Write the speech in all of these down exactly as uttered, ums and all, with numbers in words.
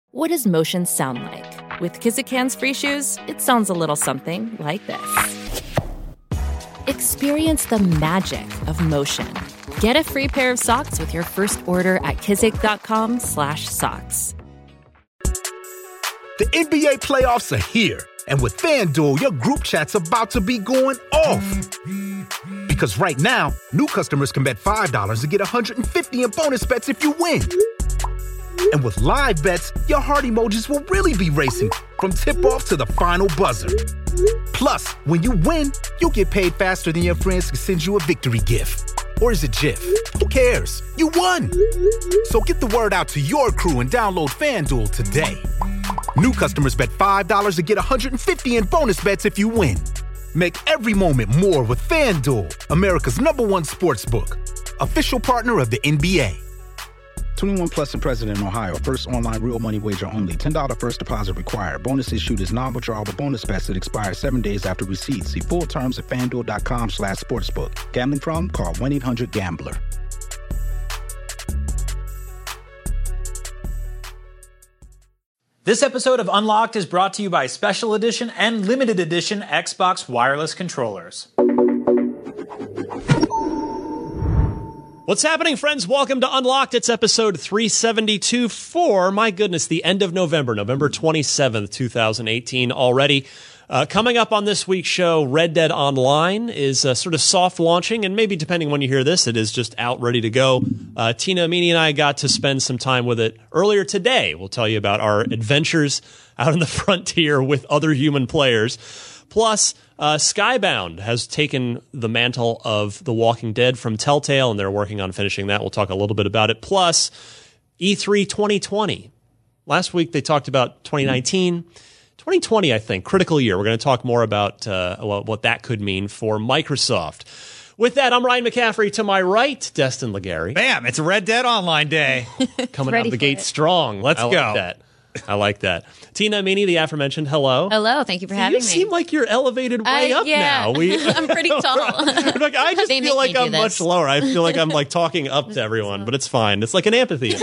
What does motion sound like? With Kizik Hands Free Shoes, it sounds a little something like this. Experience the magic of motion. Get a free pair of socks with your first order at kizik.com slash socks. The N B A playoffs are here, and with FanDuel, your group chat's about to be going off. Because right now, new customers can bet five dollars to get one hundred fifty dollars in bonus bets if you win. And with live bets, your heart emojis will really be racing from tip-off to the final buzzer. Plus, when you win, you'll get paid faster than your friends can send you a victory gift. Or is it GIF? Who cares? You won! So get the word out to your crew and download FanDuel today. New customers bet five dollars to get one hundred fifty dollars in bonus bets if you win. Make every moment more with FanDuel, America's number one sportsbook. Official partner of the N B A. twenty-one plus and present in Ohio. First online real money wager only. ten dollars first deposit required. Bonus issued is non-withdrawable bonus bets that expire seven days after receipt. See full terms at FanDuel.com slash sportsbook. Gambling problem? Call one eight hundred gambler. This episode of Unlocked is brought to you by Special Edition and Limited Edition Xbox wireless controllers. What's happening, friends? Welcome to Unlocked. It's episode three seventy-two for, my goodness, the end of November, November twenty-seventh, twenty eighteen already. Uh, coming up on this week's show, Red Dead Online is uh, sort of soft launching, and maybe depending when you hear this, it is just out ready to go. Uh, Tina Amini and I got to spend some time with it earlier today. We'll tell you about our adventures out in the frontier with other human players. Plus, uh, Skybound has taken the mantle of The Walking Dead from Telltale, and they're working on finishing that. We'll talk a little bit about it. Plus, E three twenty twenty. Last week, they talked about twenty nineteen. twenty twenty, I think, critical year. We're going to talk more about uh, what that could mean for Microsoft. With that, I'm Ryan McCaffrey. To my right, Destin Legary. Bam! It's a Red Dead Online day. Coming out of the gate it. strong. Let's I go. Like that. I like that. Tina Amini, the aforementioned, hello. Hello, thank you for having you me. You seem like you're elevated way uh, up yeah. now. We, I'm pretty tall. Like, I just They feel like I'm this. much lower. I feel like I'm like talking up to everyone, but it's fine. It's like an amphitheater.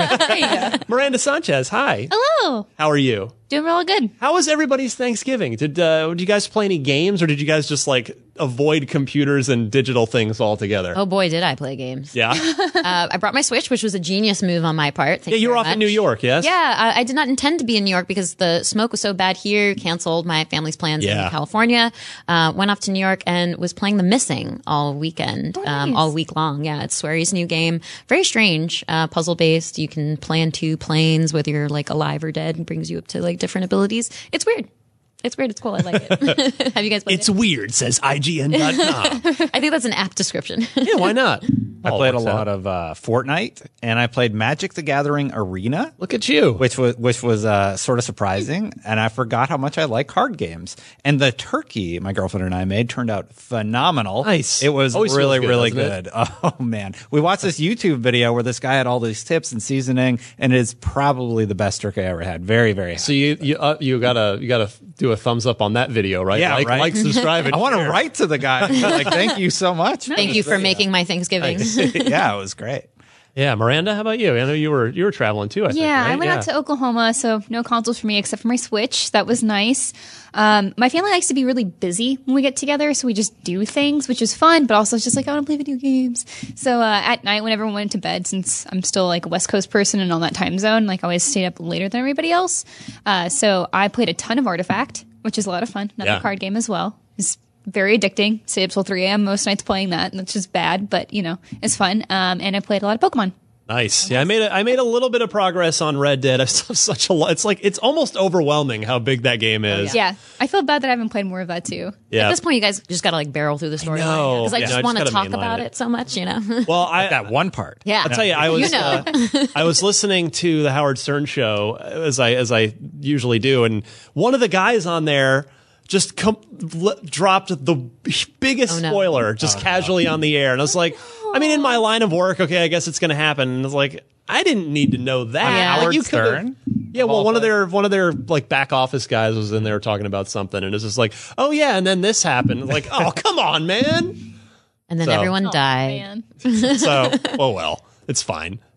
Miranda Sanchez, hi. Hello. How are you? Doing real good. How was everybody's Thanksgiving? Did uh, did you guys play any games, or did you guys just like avoid computers and digital things altogether? Oh boy, did I play games. Yeah. uh, I brought my Switch, which was a genius move on my part. Thank yeah, you, you were very off much. in New York, yes? Yeah, I, I did not intend to be in New York because the smoke was so bad here. Canceled my family's plans Yeah. in California. Uh, went off to New York and was playing The Missing all weekend, Oh, um, nice. all week long. Yeah, it's Swery's new game. Very strange, uh, puzzle based. You can plan two planes, whether you're like alive or dead, and brings you up to like different abilities. It's weird. It's weird. It's cool. I like it. Have you guys played It's it? weird, says I G N dot com. I think that's an apt description. Yeah, why not? I All played a works lot out. of uh, Fortnite, and I played Magic the Gathering Arena. Look at you. Which was which was uh, sort of surprising, and I forgot how much I like card games. And the turkey my girlfriend and I made turned out phenomenal. Nice. It was Always really, feels good, really doesn't good. Oh man, we watched this YouTube video where this guy had all these tips and seasoning, and it is probably the best turkey I ever had. Very, very. Happy. So you you uh, you gotta you gotta do a thumbs up on that video, right? Yeah, like, right. like, subscribe. And I want to share. write to the guy. Like, thank you so much. Thank you for making my Thanksgiving. Yeah, it was great. Yeah, Miranda, how about you? I know you were you were traveling too. I think, Yeah, right? I went out to Oklahoma, so no consoles for me except for my Switch. That was nice. Um, my family likes to be really busy when we get together, so we just do things, which is fun, but also it's just like, I want to play video games. So uh, at night, when everyone went to bed, since I'm still like a West Coast person and on that time zone, like I always stayed up later than everybody else. Uh, so I played a ton of Artifact, which is a lot of fun. Another Yeah. card game as well. It's very addicting. Stayed up till three a.m. most nights playing that, which is bad, but you know, it's fun. Um, and I played a lot of Pokemon. Nice. Yeah, I made a, I made a little bit of progress on Red Dead. I still have such a lot. It's like it's almost overwhelming how big that game is. Yeah, I feel bad that I haven't played more of that too. Yeah. At this point, you guys just gotta like barrel through the story know. because I Yeah, just I just want to gotta talk mainline about it. it. so much, you know. Well, I That one part. Yeah, I'll tell you, I was You know. uh, I was listening to the Howard Stern show as I as I usually do, and one of the guys on there just com- l- dropped the biggest Oh, no. spoiler just casually on the air, and I was like, I mean, in my line of work, okay, I guess it's going to happen. And I was like, I didn't need to know that. Yeah. Like, Howard you could've- Stern? Yeah, well, one of their one of their like back office guys was in there talking about something, and it's just like, oh yeah, and then this happened. Like, oh come on, man. And then So- everyone Oh, died. man. So, oh well, it's fine.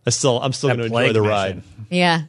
I still, I'm still going to enjoy plague the mission. ride. Yeah.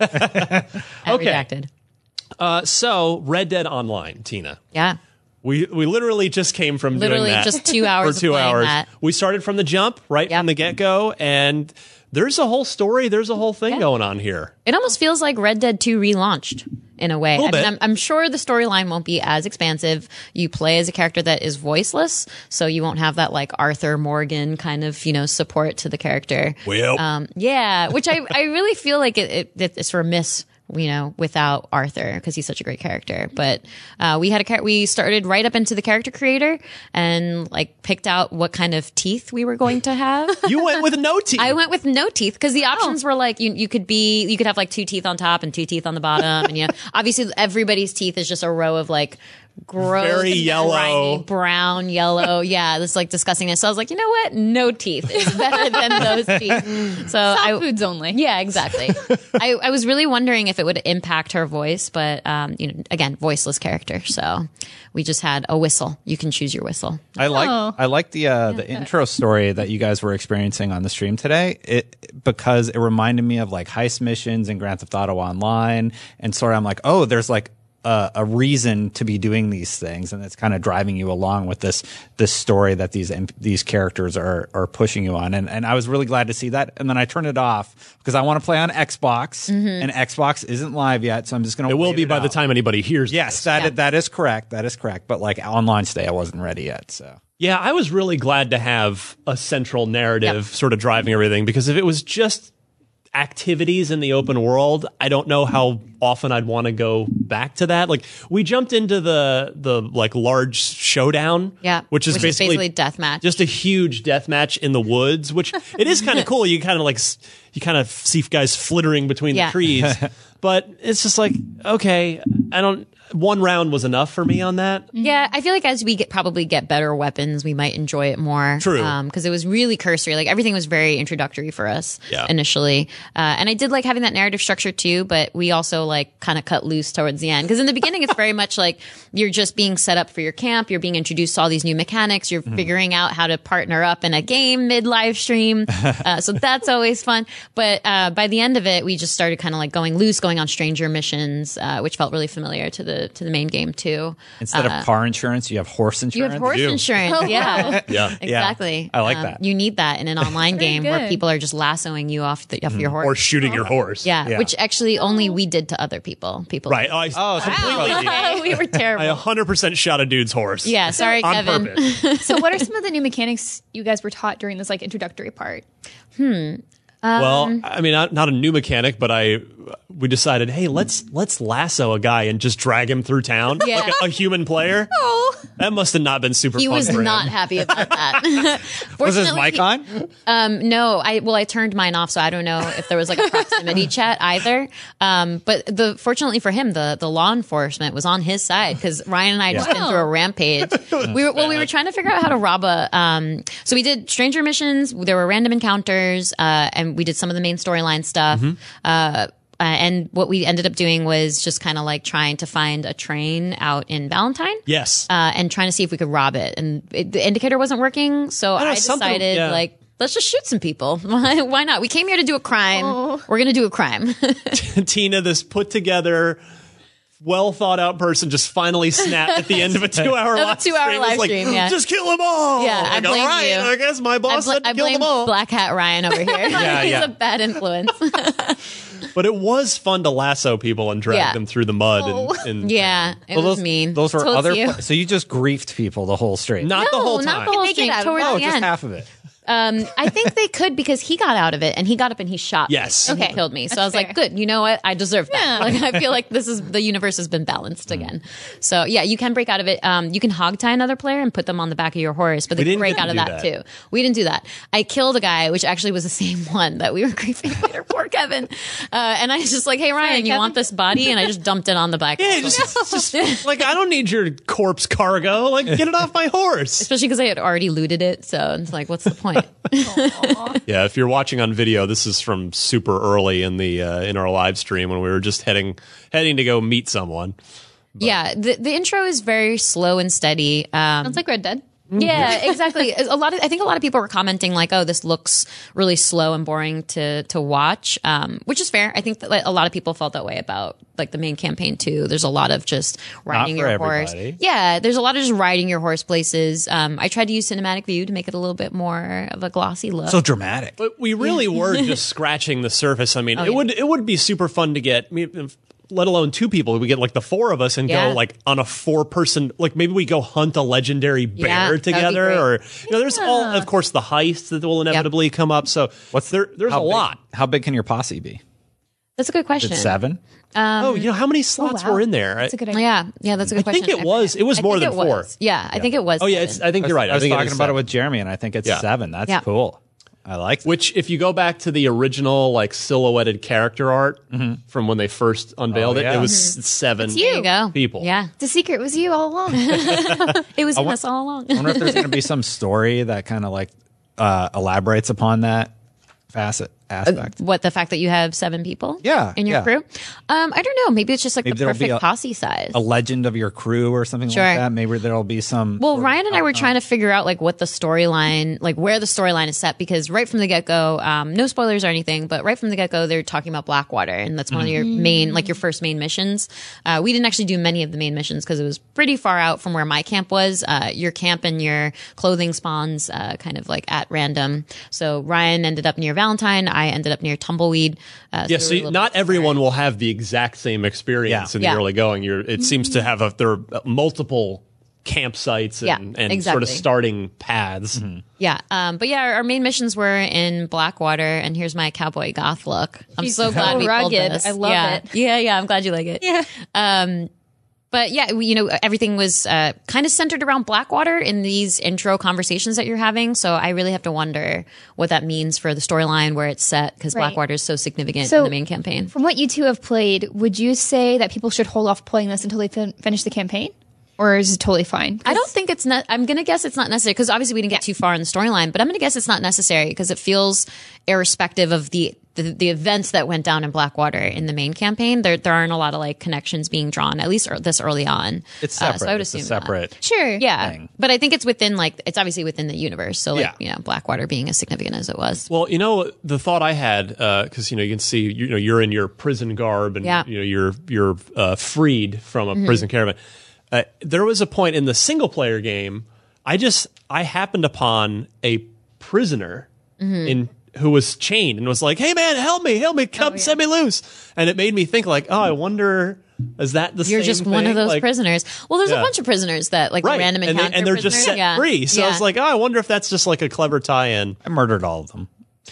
I Okay. redacted. Uh, so, Red Dead Online, Tina. Yeah. We we literally just came from Literally doing that just two hours for of two playing hours. that. We started from the jump, right Yep. from the get go, and there's a whole story. There's a whole thing Yeah. going on here. It almost feels like Red Dead two relaunched in a way. I Little mean, bit. I'm, I'm sure the storyline won't be as expansive. You play as a character that is voiceless, so you won't have that like Arthur Morgan kind of, you know, support to the character. Well, Um, yeah, which I, I really feel like it, it, it's remiss, you know, without Arthur because he's such a great character. But uh, we had a char- we started right up into the character creator and like picked out what kind of teeth we were going to have. you went with no teeth. I went with no teeth because the options were like you you could be you could have like two teeth on top and two teeth on the bottom, and you know, obviously everybody's teeth is just a row of like gross, Very yellow. grimy, brown, yellow. Yeah, this like disgustingness. So I was like, you know what? No teeth is better than those teeth. So I, foods only. yeah, exactly. I, I was really wondering if it would impact her voice, but um, you know, again, voiceless character. So we just had a whistle. You can choose your whistle. I like Oh. I like the uh, the intro story that you guys were experiencing on the stream today. It because it reminded me of like heist missions in Grand Theft Auto Online, and sort of I'm like, oh, there's like a, a reason to be doing these things, and it's kind of driving you along with this this story that these these characters are are pushing you on, and and I was really glad to see that. And then I turned it off because I want to play on Xbox, and Xbox isn't live yet, so I'm just gonna. it will wait be by the out. time anybody hears. Yes, this. that Yeah. that is correct. That is correct. But like on launch day, I wasn't ready yet. So Yeah, I was really glad to have a central narrative Yep. sort of driving everything, because if it was just activities in the open world, I don't know how often I'd want to go back to that. Like we jumped into the the like large showdown, Yeah, which is which basically, is basically deathmatch. just a huge death match in the woods, which it is kind of cool. You kind of like s- you kind of see guys flittering between Yeah. the trees, but it's just like, okay, I don't. One round was enough for me on that. Yeah, I feel like as we get probably get better weapons, we might enjoy it more. True. Because it was really cursory. Like everything was very introductory for us Yeah. initially. Uh, and I did like having that narrative structure too, but we also like kind of cut loose towards the end. Because in the beginning, it's very much like you're just being set up for your camp. You're being introduced to all these new mechanics. You're figuring out how to partner up in a game mid live stream. uh, so that's always fun. But uh, by the end of it, we just started kind of like going loose, going on stranger missions, uh, which felt really familiar to the to the main game too. instead Uh, of car insurance, you have horse insurance. you have horse do. insurance. Oh, yeah. wow. Yeah. Exactly. I like Um, that. You need that in an online game where good. people are just lassoing you off, the, off your horse. Or shooting your horse. yeah, Yeah. which actually only we did to other people. People. Right. Oh, I Oh, so completely. Okay, we were I terrible. one hundred percent shot a dude's horse. Yeah, sorry, on Kevin. purpose. So, what are some of the new mechanics you guys were taught during this like introductory part? Well, I mean, not, not a new mechanic, but I we decided, hey, let's let's lasso a guy and just drag him through town Yeah. like a, a human player. Oh, That must have not been super. He fun was for him. not happy about that. was his Fortunately, mic he- on? Um, no, I well, I turned mine off, so I don't know if there was like a proximity chat either. Um, but the fortunately for him, the the law enforcement was on his side because Ryan and I had just been through a rampage. We were well, we were trying to figure out how to rob a. Um, so we did stranger missions. There were random encounters, uh, and we did some of the main storyline stuff. Uh, Uh, and what we ended up doing was just kind of like trying to find a train out in Valentine. Yes. Uh, and trying to see if we could rob it. And it, the indicator wasn't working. So know, I something- decided, yeah. like, let's just shoot some people. Why, why not? We came here to do a crime. We're going to do a crime. Tina, this put together, well thought out person, just finally snapped at the end of a two hour Of a live two-hour stream. It's live like, stream, yeah. just kill them all. Yeah, I like, blame all right, you. I guess my I, boss bl- said to I kill blame them all. Black Hat Ryan over here. He's yeah. a bad influence. But it was fun to lasso people and drag Yeah. them through the mud. Oh. And, and yeah, it Well, was those, mean. Those were Told other. you. pla- so you just griefed people the whole stream. not the No, whole not time. the whole They get stream. out of Towards it. oh, the just end. half of it. Um, I think they could because he got out of it and he got up and he shot me. Yes. And he Okay. killed me. So That's I was fair. like, good. You know what? I deserve that. Yeah. Like, I feel like this is the universe has been balanced Mm. again. So yeah, you can break out of it. Um, you can hog tie another player and put them on the back of your horse, but they We can didn't break get out to of do that, that. too. We didn't do that. I killed a guy, which actually was the same one that we were griefing later. Poor Kevin. Uh, and I was just like, hey Ryan, you Kevin. want this body? And I just dumped it on the back. Yeah, just, just like, I don't need your corpse cargo. Like, get it off my horse. Especially because I had already looted it. So it's like, what's the point? Yeah, if you're watching on video, this is from super early in the uh, in our live stream when we were just heading heading to go meet someone. Yeah, the the intro is very slow and steady. Um, Sounds like Red Dead. Yeah, exactly. A lot of I think a lot of people were commenting like, "Oh, this looks really slow and boring to to watch," um, which is fair. I think that like, a lot of people felt that way about like the main campaign too. There's a lot of just riding for your horse. everybody. Yeah, there's a lot of just riding your horse places. Um, I tried to use cinematic view to make it a little bit more of a glossy look. So dramatic. But we really were just scratching the surface. I mean, Oh, it yeah. would it would be super fun to get. I mean, if- let alone two people. We get like the four of us and Yeah. go like on a four person, like maybe we go hunt a legendary bear Yeah, that'd be together great. or, you know, there's all, of course, the heists that will inevitably come up. So what's there, there's a How big- lot. How big can your posse be? That's a good question. It's seven. oh, you know, how many slots wow. were in there? That's a good idea. Yeah, yeah, that's a good I question. think it was, it was I more think than it four. was. Yeah, I think it was. Oh yeah, it's, seven. I think you're right. I was think talking is about it seven. with Jeremy, and I think it's Yeah. seven. That's Yeah. cool. I like it. Which, if you go back to the original like silhouetted character art from when they first unveiled Oh, it, yeah. it was seven It's you. There you go. people. Yeah, The secret was you all along. it was in wa- us all along. I wonder if there's going to be some story that kind of like uh, elaborates upon that facet aspect. What, the fact that you have seven people? Yeah, in your yeah. crew? Um, I don't know. Maybe it's just like Maybe the there'll be perfect a- posse size. A legend of your crew or something Sure. like that. Maybe there'll be some. Well, sort of Ryan and I were outcome. trying to figure out like what the storyline, like where the storyline is set, because right from the get go, um, no spoilers or anything, but right from the get go, they're talking about Blackwater, and that's one of your main, like your first main missions. Uh, we didn't actually do many of the main missions because it was pretty far out from where my camp was. Uh, your camp and your clothing spawns, uh, kind of like at random. So Ryan ended up near Valentine. I ended up near Tumbleweed. Uh, Yeah, we so were a you- little not bit everyone different. will have the exact same experience Yeah. in Yeah. the early going. You're, it seems to have a, there are multiple campsites and, Yeah, and sort exactly. of starting paths. Yeah, um, but yeah, our, our main missions were in Blackwater, and here's my cowboy goth look. I'm so glad so we pulled rugged. this. I love yeah. it. Yeah, yeah, I'm glad you like it. Yeah. Um, but yeah, we, you know, everything was uh, kind of centered around Blackwater in these intro conversations that you're having. So I really have to wonder what that means for the storyline where it's set, because Right. Blackwater is so significant So- in the main campaign. From what you two have played, would you say that people should hold off playing this until they fin- finish the campaign? Or is it totally fine? I don't think it's not. I'm gonna guess it's not necessary because obviously we didn't get too far in the storyline. But I'm gonna guess it's not necessary because it feels irrespective of the, the the events that went down in Blackwater in the main campaign. There there aren't a lot of like connections being drawn, at least ear- this early on. It's Uh, separate. so I would it's a assume that. separate. Sure. Yeah, thing. but I think it's within like it's obviously within the universe. So like Yeah. you know Blackwater being as significant as it was. Well, you know, the thought I had, because, you know, you can see, you know, you're in your prison garb and, Yeah. you know, you're, you're uh, freed from a prison caravan. Uh, there was a point in the single player game, I just, I happened upon a prisoner in who was chained and was like, hey man, help me, help me, come set me loose. And it made me think like, oh, I wonder, is that the You're same just one thing? of those Like, prisoners. Well, there's Yeah. a bunch of prisoners that like Right. random and, encounter they, and they're just prisoners. set Yeah. free. So yeah. it's like, oh, I wonder if that's just like a clever tie-in. I murdered all of them.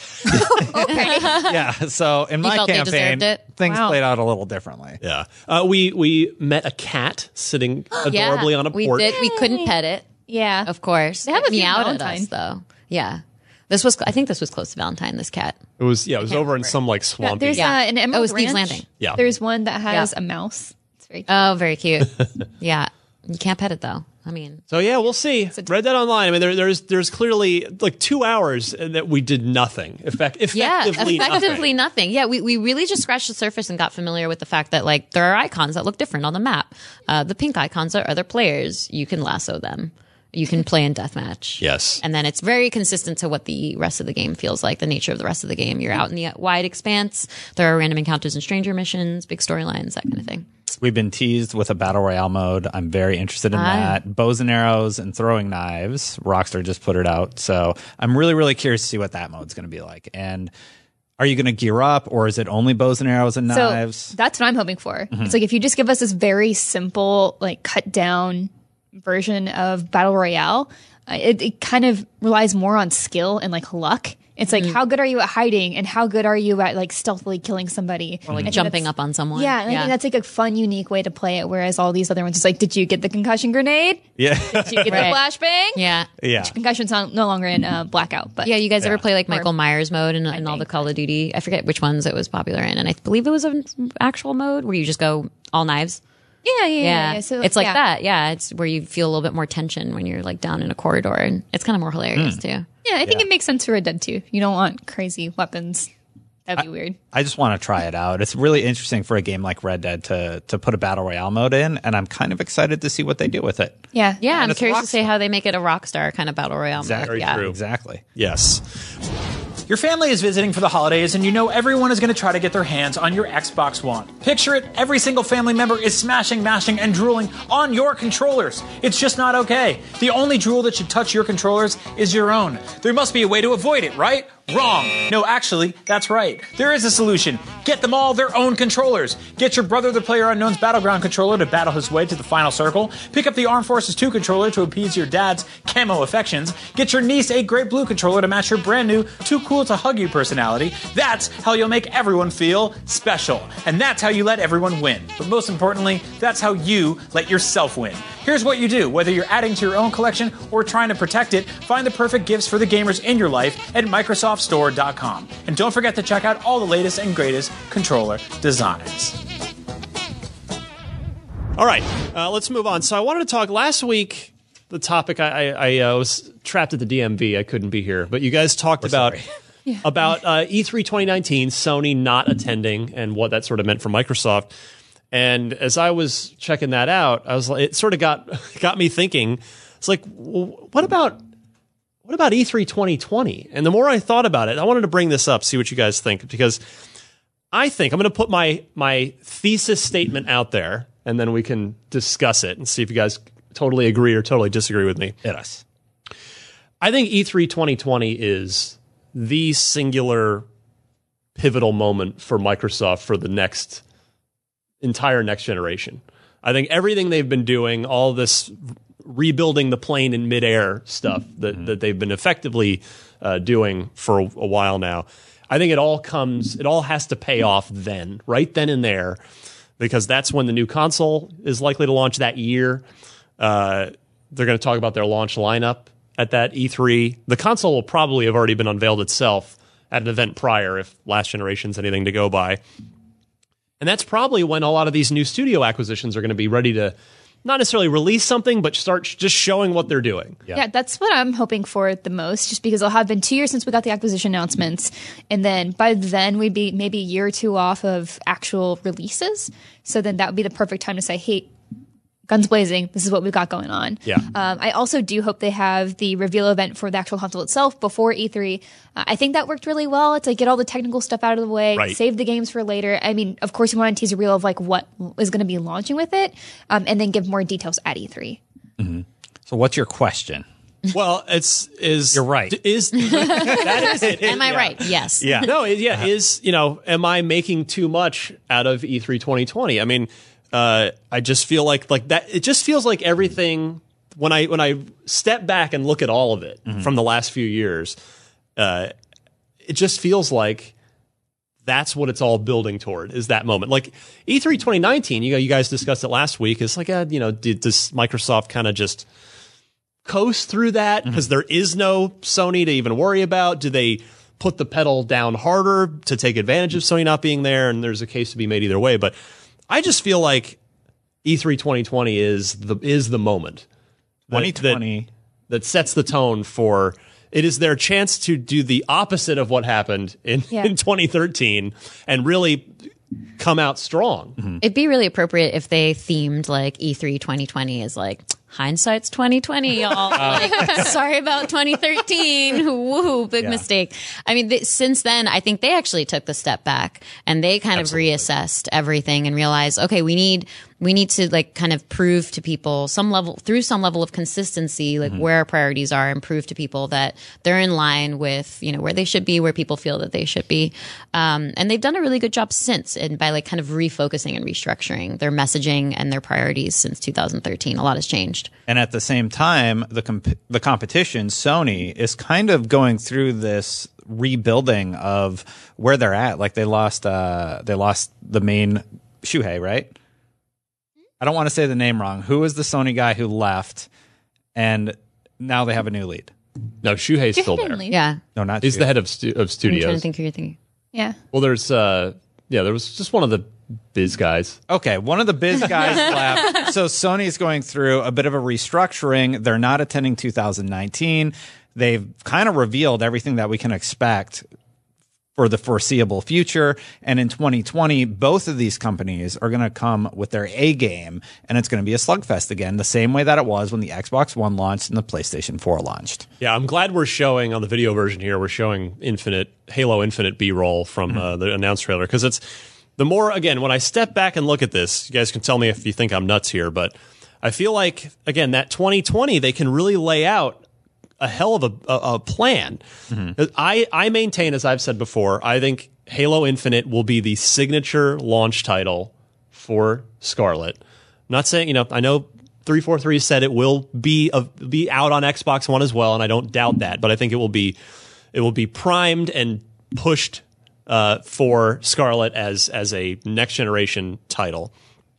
yeah. So in my felt they campaign, deserved it? things Wow. played out a little differently. Yeah. Uh, we we met a cat sitting adorably yeah, on a we porch. did. We couldn't pet it. Yeah. Of course. They have a It few meowed at Valentine. us though. Yeah. This was I think this was close to Valentine, this cat. It was yeah, it was can't over in remember. some like Yeah, swampy. there's Yeah. uh, an Emerald Oh, it's Thieves Ranch. Landing. Yeah. There's one that has Yeah. a mouse. It's very cute. Oh, very cute. Yeah. You can't pet it though. I mean, So yeah, we'll see. Read that online. I mean, there, there's there's clearly like two hours that we did nothing. Effect, yeah, effectively, effectively nothing. nothing. Yeah, we, we really just scratched the surface and got familiar with the fact that like there are icons that look different on the map. Uh, the pink icons are other players. You can lasso them. You can play in deathmatch. Yes. And then it's very consistent to what the rest of the game feels like, the nature of the rest of the game. You're out in the wide expanse. There are random encounters and stranger missions, big storylines, that kind of thing. We've been teased with a battle royale mode. I'm very interested in Ah. that. Bows and arrows and throwing knives. Rockstar just put it out. So I'm really, really curious to see what that mode's going to be like. And are you going to gear up, or is it only bows and arrows and knives? So that's what I'm hoping for. It's like if you just give us this very simple, like cut down version of Battle Royale, uh, it, it kind of relies more on skill and like luck. It's like, how good are you at hiding and how good are you at like stealthily killing somebody? Or like I think jumping that's- up on someone. Yeah, and I think that's like a fun, unique way to play it. Whereas all these other ones, it's like, did you get the concussion grenade? Yeah. Did you get Right. the flashbang? Yeah. yeah. Concussion's not, no longer in uh, blackout, but Yeah, you guys ever Yeah. play like Michael Myers mode in, in all the think. Call of Duty? I forget which ones it was popular in, and I believe it was an actual mode where you just go all knives. yeah, yeah, yeah. Yeah, yeah. So it's like yeah. that. Yeah, it's where you feel a little bit more tension when you're like down in a corridor, and it's kind of more hilarious too. Yeah, I think it makes sense for Red Dead two. You don't want crazy weapons That'd be weird. I just want to try it out. It's really interesting for a game like Red Dead to to put a battle royale mode in, and I'm kind of excited to see what they do with it. Yeah. Yeah, And I'm it's curious to see Rockstar. how they make it a Rockstar kind of battle royale. Exactly. Mode. Yeah. true. Exactly. Yes. Your family is visiting for the holidays, and you know everyone is going to try to get their hands on your Xbox One. Picture it, every single family member is smashing, mashing, and drooling on your controllers. It's just not okay. The only drool that should touch your controllers is your own. There must be a way to avoid it, right? Wrong. No, actually, that's right. There is a solution. Get them all their own controllers. Get your brother the PlayerUnknown's Battleground controller to battle his way to the final circle. Pick up the Armed Forces two controller to appease your dad's camo affections. Get your niece a Great Blue controller to match your brand new Too Cool to Hug You personality. That's how you'll make everyone feel special. And that's how you let everyone win. But most importantly, that's how you let yourself win. Here's what you do. Whether you're adding to your own collection or trying to protect it, find the perfect gifts for the gamers in your life at Microsoft Store dot com. And don't forget to check out all the latest and greatest controller designs. All right, uh, let's move on. So I wanted to talk last week. The topic I, I, I uh, was trapped at the D M V. I couldn't be here, but you guys talked about about uh, E three twenty nineteen, Sony not attending, and what that sort of meant for Microsoft. And as I was checking that out, I was like, it sort of got got me thinking. It's like, well, what about what about E three twenty twenty? And the more I thought about it, I wanted to bring this up, see what you guys think, because I think I'm going to put my my thesis statement out there, and then we can discuss it and see if you guys totally agree or totally disagree with me. Hit us. I think E three twenty twenty is the singular pivotal moment for Microsoft for the next entire next generation. I think everything they've been doing, all this rebuilding the plane in midair stuff that, mm-hmm. that they've been effectively uh, doing for a, a while now, I think it all comes, it all has to pay off then, right then and there, because that's when the new console is likely to launch that year. Uh, they're going to talk about their launch lineup at that E three. The console will probably have already been unveiled itself at an event prior, if last generation's anything to go by. And that's probably when a lot of these new studio acquisitions are going to be ready to not necessarily release something, but start just showing what they're doing. Yeah. yeah, that's what I'm hoping for the most, just because it'll have been two years since we got the acquisition announcements. And then by then we'd be maybe a year or two off of actual releases. So then that would be the perfect time to say, hey, guns blazing, this is what we've got going on. Yeah. Um, I also do hope they have the reveal event for the actual console itself before E three. Uh, I think that worked really well. It's like get all the technical stuff out of the way, right. Save the games for later. I mean, of course, you want to tease a reel of like what is going to be launching with it, um, and then give more details at E three. Mm-hmm. So what's your question? Well, it's is you're right. Is that is it? Am I yeah. right? Yes. Yeah. No. It, yeah. Is you know? Am I making too much out of E three twenty twenty? I mean. Uh, I just feel like like that. It just feels like everything when I when I step back and look at all of it mm-hmm. from the last few years, uh, it just feels like that's what it's all building toward. Is that moment like E three twenty nineteen? You know, you guys discussed it last week. It's like, uh, you know, did, does Microsoft kind of just coast through that because mm-hmm. there is no Sony to even worry about? Do they put the pedal down harder to take advantage of Sony not being there? And there's a case to be made either way, but. I just feel like E three twenty twenty is the is the moment that, twenty twenty that, that sets the tone for it is their chance to do the opposite of what happened in, yeah. in twenty thirteen and really come out strong. Mm-hmm. It'd be really appropriate if they themed like E three twenty twenty as like hindsight's twenty twenty, y'all. Like, sorry about twenty thirteen. Woo, big yeah. mistake. I mean, th- since then, I think they actually took the step back and they kind Absolutely. of reassessed everything and realized, okay, we need we need to like kind of prove to people some level through some level of consistency, like mm-hmm. where our priorities are, and prove to people that they're in line with you know where they should be, where people feel that they should be. Um, and they've done a really good job since, and by like kind of refocusing and restructuring their messaging and their priorities since two thousand thirteen. A lot has changed. And at the same time, the comp- the competition, Sony, is kind of going through this rebuilding of where they're at. Like they lost, uh, they lost the main Shuhei, right? I don't want to say the name wrong. Who was the Sony guy who left? And now they have a new lead. No, Shuhei's still there. Leave. Yeah, no, not. He's Shuhei. the head of stu- of studios. I'm trying to think who you're thinking. Yeah. Well, there's uh, yeah, there was just one of the biz guys. Okay, one of the biz guys left. So Sony's going through a bit of a restructuring. They're not attending two thousand nineteen. They've kind of revealed everything that we can expect for the foreseeable future. And in twenty twenty, both of these companies are going to come with their A game, and it's going to be a slugfest again, the same way that it was when the Xbox One launched and the PlayStation four launched. Yeah, I'm glad we're showing on the video version here, we're showing Infinite, Halo Infinite B-roll from uh, the announced trailer, because it's the more, again, when I step back and look at this, you guys can tell me if you think I'm nuts here, but I feel like, again, that twenty twenty, they can really lay out a hell of a, a, a plan. Mm-hmm. I, I maintain, as I've said before, I think Halo Infinite will be the signature launch title for Scarlet. I'm not saying, you know, I know three forty-three said it will be a, be out on Xbox One as well, and I don't doubt that, but I think it will be it will be primed and pushed uh, for Scarlet as as a next generation title.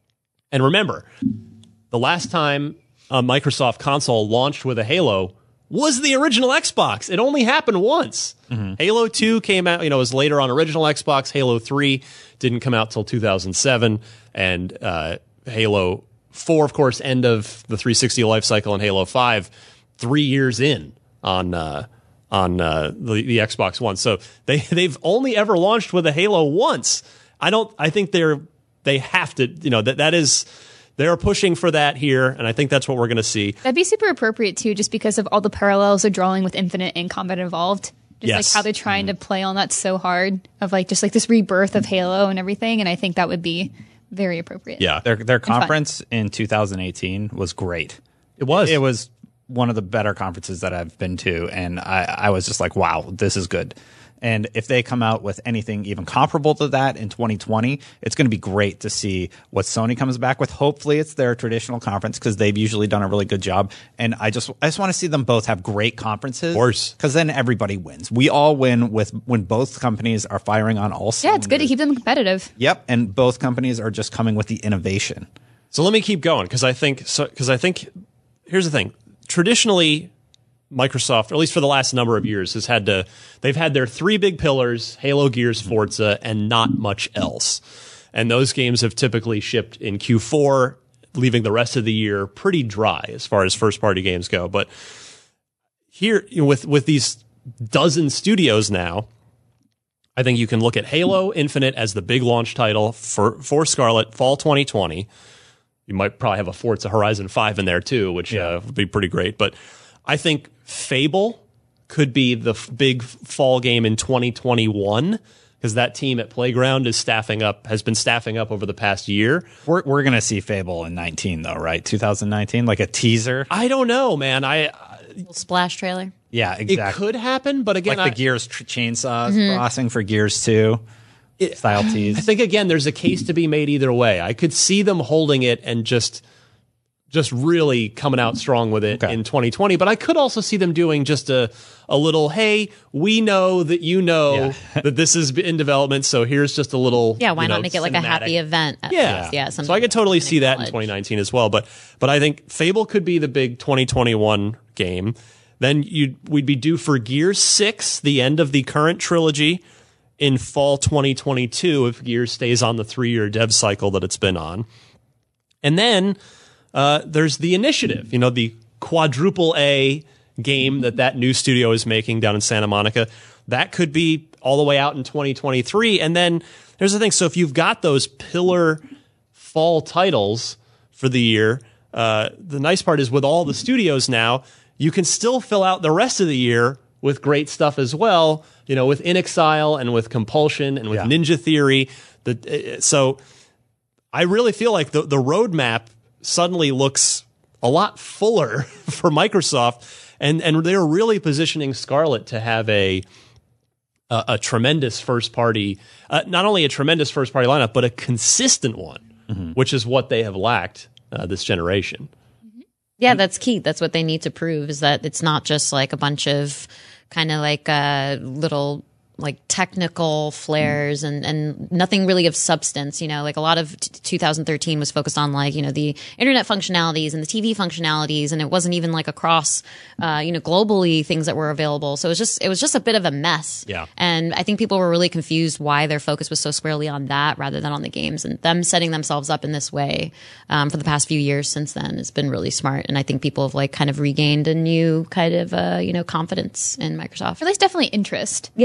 And remember, the last time a Microsoft console launched with a Halo was the original Xbox. It only happened once. Mm-hmm. Halo two came out, you know, it was later on original Xbox. Halo three didn't come out till two thousand seven. And uh, Halo four, of course, end of the three sixty life cycle, and Halo five, three years in on uh, on uh, the, the Xbox One. So they, they've only ever launched with a Halo once. I don't, I think they're, they have to, you know, that that is... They're pushing for that here, and I think that's what we're going to see. That'd be super appropriate, too, just because of all the parallels they're drawing with Infinite and Combat Evolved. Just yes. like how they're trying mm-hmm. to play on that so hard, of like just like this rebirth of Halo and everything, and I think that would be very appropriate. Yeah, their their conference in two thousand eighteen was great. It was. It was one of the better conferences that I've been to, and I, I was just like, wow, this is good. And if they come out with anything even comparable to that in twenty twenty, it's going to be great to see what Sony comes back with. Hopefully it's their traditional conference, because they've usually done a really good job. And I just I just want to see them both have great conferences. Of course. Because then everybody wins. We all win with when both companies are firing on all cylinders. Yeah, it's good to keep them competitive. Yep, and both companies are just coming with the innovation. So let me keep going, because I think so because I think here's the thing. Traditionally, Microsoft, or at least for the last number of years, has had to, they've had their three big pillars, Halo, Gears, Forza, and not much else. And those games have typically shipped in Q four, leaving the rest of the year pretty dry as far as first-party games go. But here, you know, with, with these dozen studios now, I think you can look at Halo Infinite as the big launch title for, for Scarlet, fall twenty twenty. You might probably have a Forza Horizon five in there too, which yeah. uh, would be pretty great. But I think Fable could be the f- big fall game in twenty twenty-one, because that team at Playground is staffing up, has been staffing up over the past year. We're we're gonna see Fable in nineteen though, right? twenty nineteen, like a teaser. I don't know, man. I uh, splash trailer. Yeah, exactly. It could happen, but again, like I, the Gears tr- chainsaws mm-hmm. crossing for Gears two it, style tease. I think again, there's a case to be made either way. I could see them holding it and just. just really coming out strong with it okay. in twenty twenty. But I could also see them doing just a, a little, hey, we know that you know yeah. that this is in development, so here's just a little Yeah, why you know, not make it like cinematic. a happy event? At yeah. least. yeah so I could totally see that in twenty nineteen as well. But but I think Fable could be the big twenty twenty-one game. Then you'd, we'd be due for Gears six, the end of the current trilogy, in fall twenty twenty-two if Gears stays on the three-year dev cycle that it's been on. And then Uh, there's the Initiative, you know, the quadruple A game that that new studio is making down in Santa Monica. That could be all the way out in twenty twenty-three. And then there's the thing. So if you've got those pillar fall titles for the year, uh, the nice part is with all the studios now, you can still fill out the rest of the year with great stuff as well, you know, with In Exile and with Compulsion and with yeah. Ninja Theory. The, uh, so I really feel like the, the roadmap suddenly looks a lot fuller for Microsoft, and and they're really positioning Scarlet to have a a, a tremendous first party, uh, not only a tremendous first party lineup, but a consistent one, mm-hmm. which is what they have lacked uh, this generation. Yeah, that's key. That's what they need to prove, is that it's not just like a bunch of kind of like uh, little like technical flares and, and nothing really of substance. You know, like a lot of t- two thousand thirteen was focused on like, you know, the internet functionalities and the T V functionalities. And it wasn't even like across, uh, you know, globally things that were available. So it was just, it was just a bit of a mess. Yeah. And I think people were really confused why their focus was so squarely on that rather than on the games, and them setting themselves up in this way, um, for the past few years since then has been really smart. And I think people have like kind of regained a new kind of, uh, you know, confidence in Microsoft. Or at least definitely interest. Yeah. I mean,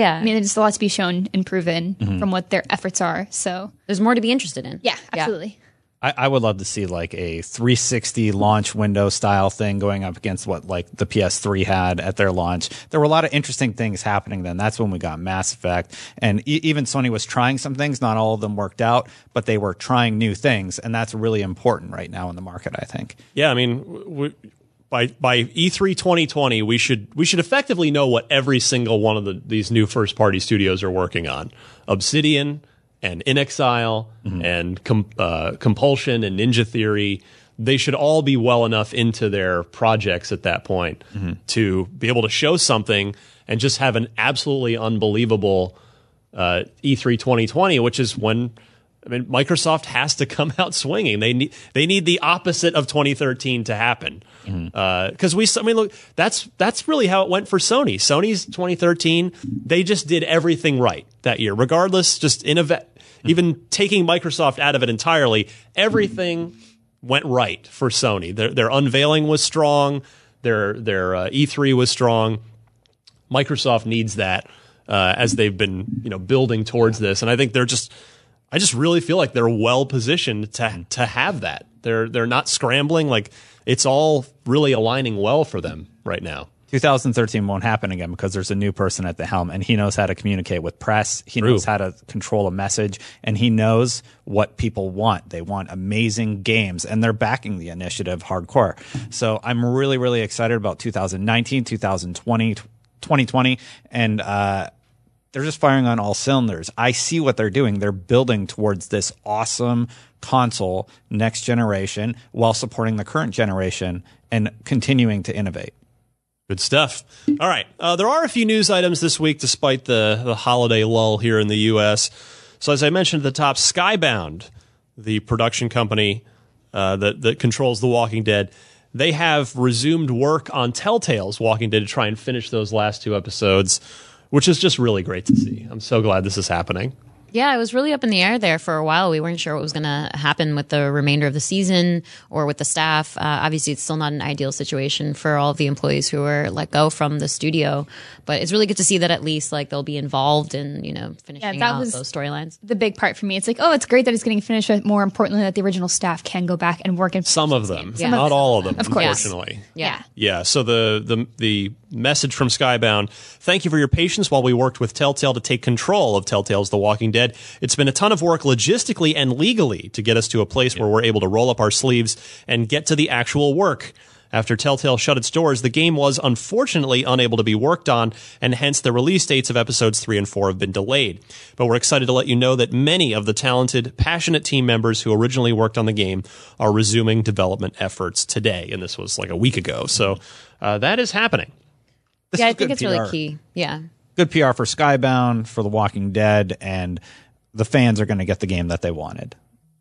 there's a lot to be shown and proven Mm-hmm. from what their efforts are. So There's more to be interested in. yeah, absolutely. I, I would love to see like a three sixty launch window style thing going up against what like the P S three had at their launch. There were a lot of interesting things happening then. That's when we got Mass Effect. And e- even Sony was trying some things. Not all of them worked out, but they were trying new things. And that's really important right now in the market, I think. Yeah, I mean, we, by by E three twenty twenty, we should we should effectively know what every single one of the, these new first party studios are working on. Obsidian and In Exile mm-hmm. and Com- uh, Compulsion and Ninja Theory, they should all be well enough into their projects at that point mm-hmm. to be able to show something and just have an absolutely unbelievable uh, E three twenty twenty, which is when I mean Microsoft has to come out swinging. They need they need the opposite of twenty thirteen to happen because mm-hmm. uh, we I mean look that's that's really how it went for Sony. Sony's twenty thirteen, they just did everything right that year, regardless. Just innov- mm-hmm. even taking Microsoft out of it entirely, everything went right for Sony. Their their unveiling was strong. Their their uh, E three was strong. Microsoft needs that uh, as they've been you know building towards this, and I think they're just. I just really feel like they're well positioned to to have that. They're they're not scrambling. Like it's all really aligning well for them right now. twenty thirteen won't happen again because there's a new person at the helm and he knows how to communicate with press. He True. knows how to control a message and he knows what people want. They want amazing games and they're backing the initiative hardcore. So I'm really, really excited about two thousand nineteen, two thousand twenty, twenty twenty and, uh, they're just firing on all cylinders. I see what they're doing. They're building towards this awesome console next generation while supporting the current generation and continuing to innovate. Good stuff. All right. Uh, there are a few news items this week despite the, the holiday lull here in the U S. So as I mentioned at the top, Skybound, the production company uh, that, that controls The Walking Dead, they have resumed work on Telltale's Walking Dead to try and finish those last two episodes, which is just really great to see. I'm so glad this is happening. Yeah, it was really up in the air there for a while. We weren't sure what was going to happen with the remainder of the season or with the staff. Uh, obviously, it's still not an ideal situation for all of the employees who were let go from the studio. But it's really good to see that at least like they'll be involved in, you know, finishing Yeah, that out was those storylines. the big part for me. It's like, oh, it's great that it's getting finished, but more importantly, that the original staff can go back and work in Some of them, Yeah. not all of them, Of course. unfortunately. Yeah. Yeah, so the, the the message from Skybound, thank you for your patience while we worked with Telltale to take control of Telltale's The Walking Dead. It's been a ton of work logistically and legally to get us to a place where we're able to roll up our sleeves and get to the actual work. After Telltale shut its doors, the game was unfortunately unable to be worked on, and hence the release dates of episodes three and four have been delayed. But we're excited to let you know that many of the talented, passionate team members who originally worked on the game are resuming development efforts today, and this was like a week ago. So uh, that is happening. This yeah, is I think good it's P R. really key. Yeah. Good P R for Skybound, for The Walking Dead, and the fans are going to get the game that they wanted.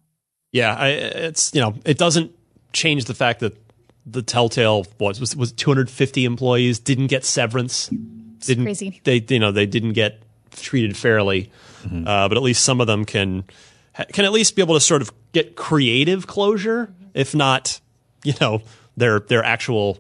Yeah, I, it's you know it doesn't change the fact that the Telltale was was, was two hundred fifty employees didn't get severance. Didn't, crazy. They you know they didn't get treated fairly, Mm-hmm. uh, but at least some of them can can at least be able to sort of get creative closure, if not you know their their actual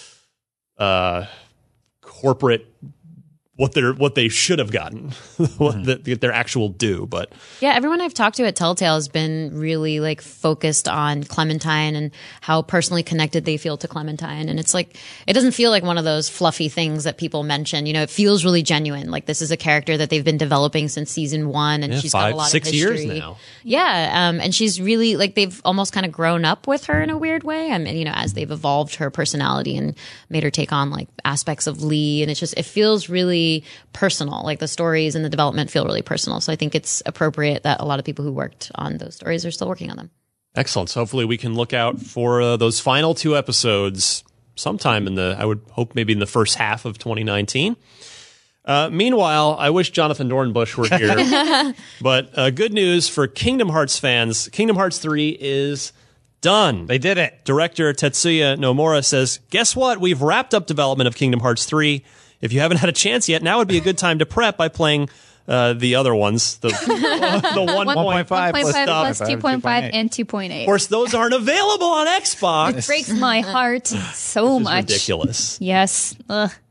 uh, corporate. What they're what they should have gotten, what the, their actual due, but Yeah, everyone I've talked to at Telltale has been really like focused on Clementine and how personally connected they feel to Clementine. And it's like, it doesn't feel like one of those fluffy things that people mention. You know, it feels really genuine. Like this is a character that they've been developing since season one, and yeah, she's five got a lot six of history. years now. Yeah, um, and she's really like they've almost kind of grown up with her in a weird way. I mean, you know, as they've evolved her personality and made her take on like aspects of Lee, and it's just it feels really personal. Like the stories and the development feel really personal. So I think it's appropriate that a lot of people who worked on those stories are still working on them. Excellent. So hopefully we can look out for uh, those final two episodes sometime in the, I would hope maybe in the first half of twenty nineteen. Uh, meanwhile, I wish Jonathan Dornbush were here. But uh, good news for Kingdom Hearts fans. Kingdom Hearts three is done. They did it. Director Tetsuya Nomura says, guess what? We've wrapped up development of Kingdom Hearts three. If you haven't had a chance yet, now would be a good time to prep by playing uh, the other ones, the, the one point five plus plus stuff. two point five two point eight. and two point eight. Of course, those aren't available on Xbox. It breaks my heart so It's much. ridiculous. Yes. Ugh.